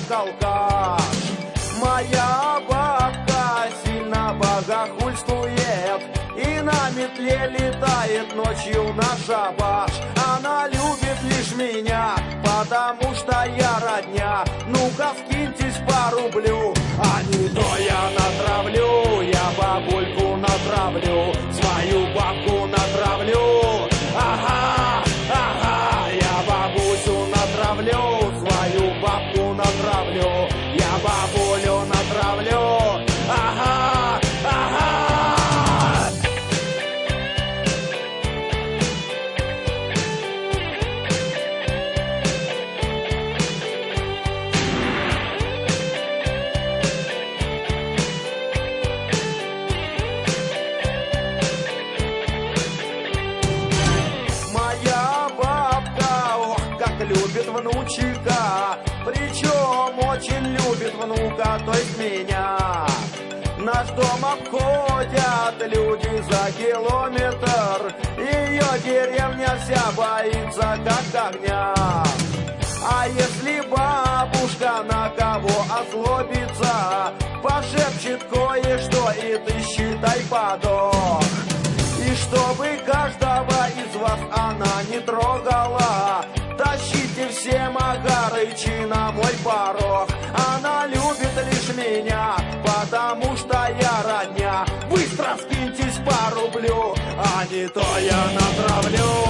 как алкаш. Моя бабка сильно богохульствует и на метле летает ночью на шабаш. Она любит лишь меня, потому что я родня. Ну-ка скиньтесь по рублю, а не то я натравлю. Я бабульку натравлю, свою бабку натравлю. Ага, ага, я бабусю натравлю, свою бабку натравлю. Я бабулю натравлю. Ага, ага. Любит внучика, причем очень любит внука, то есть меня. Наш дом обходят люди за километр, ее деревня вся боится как огня. А если бабушка на кого озлобится, пошепчет кое-что, и ты считай подох. И чтобы каждого из вас она не трогала, тащите все Магарычи на мой порог. Она любит лишь меня, потому что я родня. Быстро скиньтесь по рублю, а не то я натравлю.